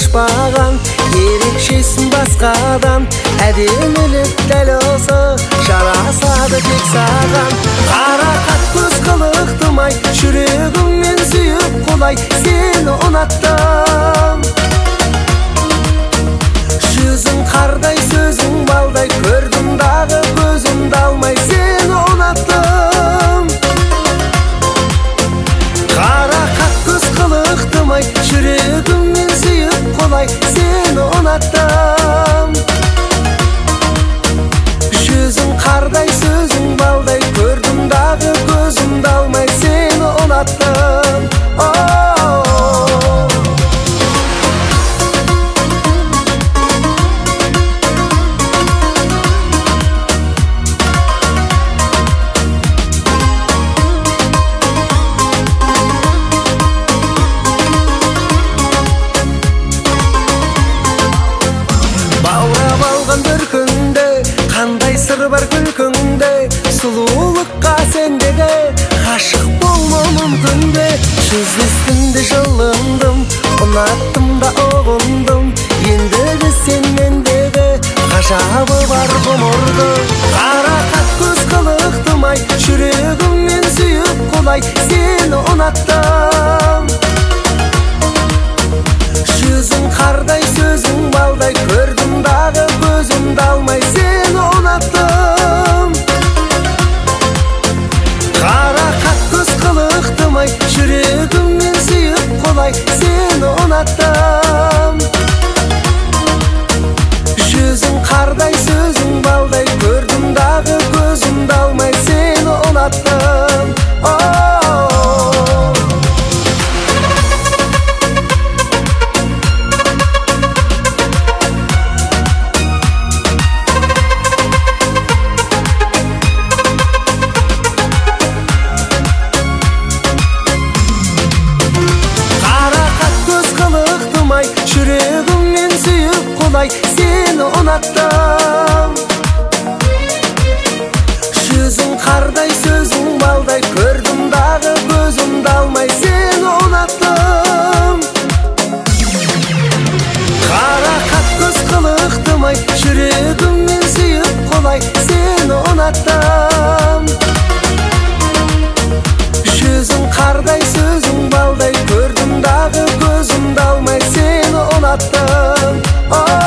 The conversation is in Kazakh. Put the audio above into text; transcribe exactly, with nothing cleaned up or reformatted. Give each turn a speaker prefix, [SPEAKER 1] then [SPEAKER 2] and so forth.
[SPEAKER 1] ұқсашпаған, ерекшесін басқадан, әдемілік дәл осы жарасады тек саған. Қарақат көз қылықтымай, жүрегіммен сүйіп құлай, сені ұнаттым. Жүзің қардай, сөзің балдай, көрдім дағы көзімді алмай, сені ұнаттым. Қарақат көз қылықтымай, жүрегіммен сүйіп құлай, сені ұнаттым. Жүзің қардай, сөзің балдай, көрдім дағы көзімді алмай, сені ұнаттым. Сыр бар күлкіңде, сұлулыққа сендегі, ғашық болма мүмкінде. Жүздестімді жылындым, ұнаттым да ұғындым, ендігі сен мендегі, ғажабы бар ғұмырды. Қарақат көз қылықтымай, жүрегіммен сүйіп құлай, сені ұнаттым. Жүзің қардай, сөзің балдай, көрдім дағы көзімді алмай, сені ұнаттым. Қарақат көз қылықтымай, жүрегіммен сүйіп құлай, сені ұнаттым. Жүзің қардай, сөзің балдай, көрдім дағы көзімді алмай, сені ұнаттым. Жүрегіммен сүйіп құлай, сені ұнаттым. Жүзің қардай, сөзің балдай, көрдім дағы көзімді алмай, сені ұнаттым. Қарақат көз қылықтымай, жүрегіммен сүйіп құлай, сені ұнаттым. Жүзің қардай, сөзің балдай, көрдім дағы көзімді алмай, сені ұнаттым.